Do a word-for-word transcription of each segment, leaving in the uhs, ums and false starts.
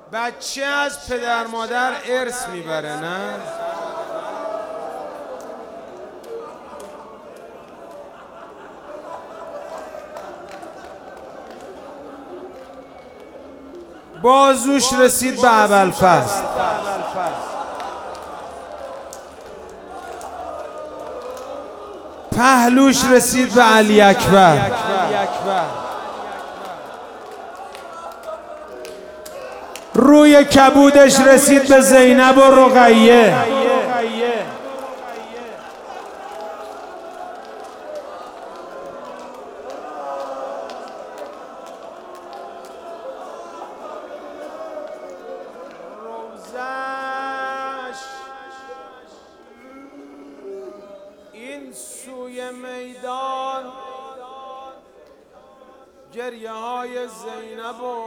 بچه از پدر مادر ارث میبره، نه؟ بازوش رسید به ابوالفضل، پهلوش رسید به علی اکبر، روی کبودش رسید به زینب و رقیه، این سوی میدان گریه های زینب و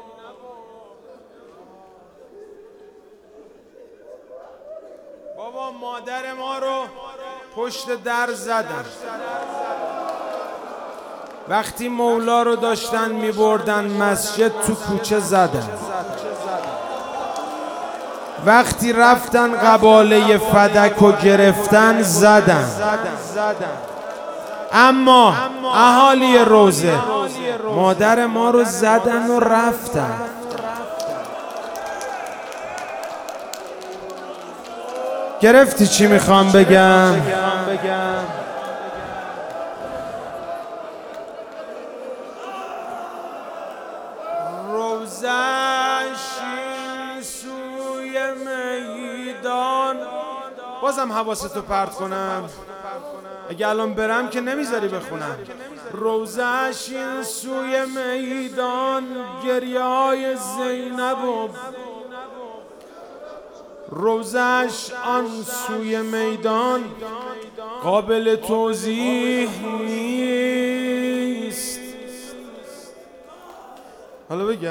بابا مادر ما رو پشت در زدن، وقتی مولا رو داشتن می بردن مسجد تو کوچه زدن، وقتی رفتن قباله فدک رو گرفتن زدن. اما اهالی روزه مادر ما رو زدن و رفتن. گرفتی چی میخوام بگم؟ روزش سوی میدان، بازم حواستو پرت کنم، اگه الان برم که نمیذاری بخونم. روزش این سوی میدان گریه های زینب و روزش آن سوی میدان قابل توضیح نیست. حالا بگم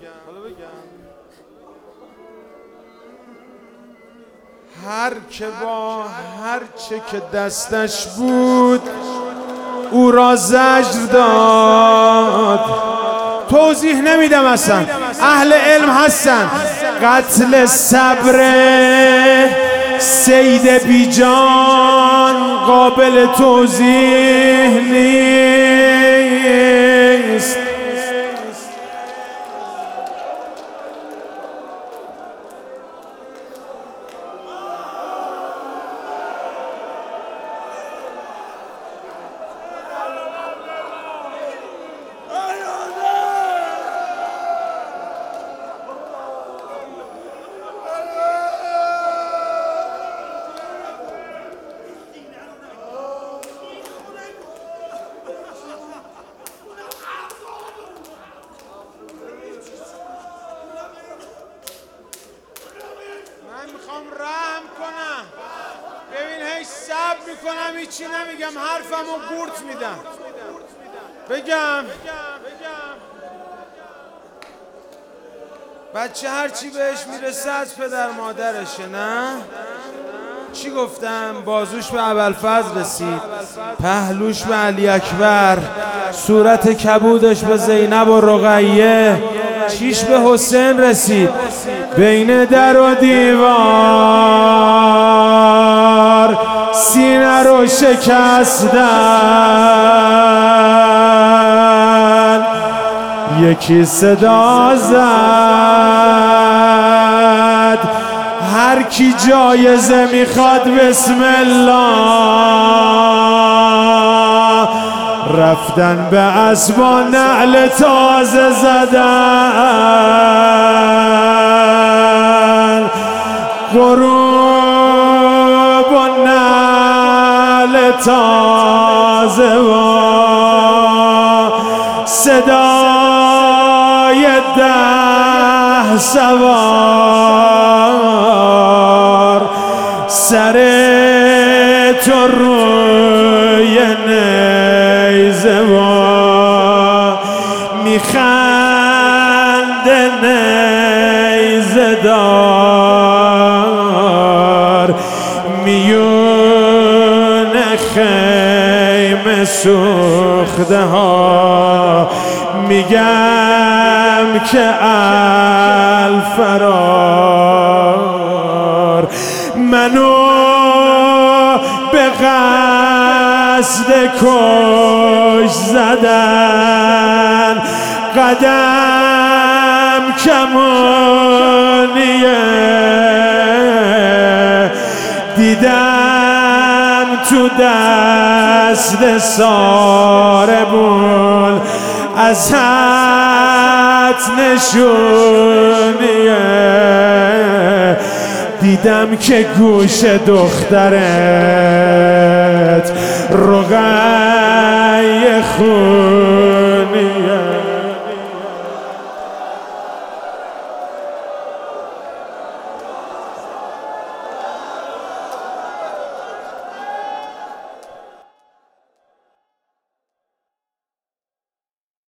هر که با هر چه که دستش بود او را زجر داد. توضیح نمیدم اصلا، اهل علم هستن. قتل صبر سید بیجان قابل توضیح نیست. من میخوام رحم کنم، ببین هی صبر میکنم هیچی نمیگم، حرفمو گورت میدم. بگم بچه هرچی بهش میرسه از پدر مادرشه، نه؟ چی گفتم؟ بازوش به ابوالفضل رسید، پهلوش به علی اکبر، صورت کبودش به زینب و رقیه، چیش به حسین رسید. بین در و دیوار سینه رو شکستن، یکی صدا زد هر کی جایزه میخواد بسم الله. رفتن به اسب و نعل تازه زدن، غروب و نعل تازه و صدای ده سوار، سر تو روی نیزه و میخنده نیزه دار، میون خیمه سوخته ها میگن که الفرار منو به قصد کش زدن، قدم کمانیه دیدم تو دست ساربون ازت نشونیه، دیدم که گوش دخترت رقیه خون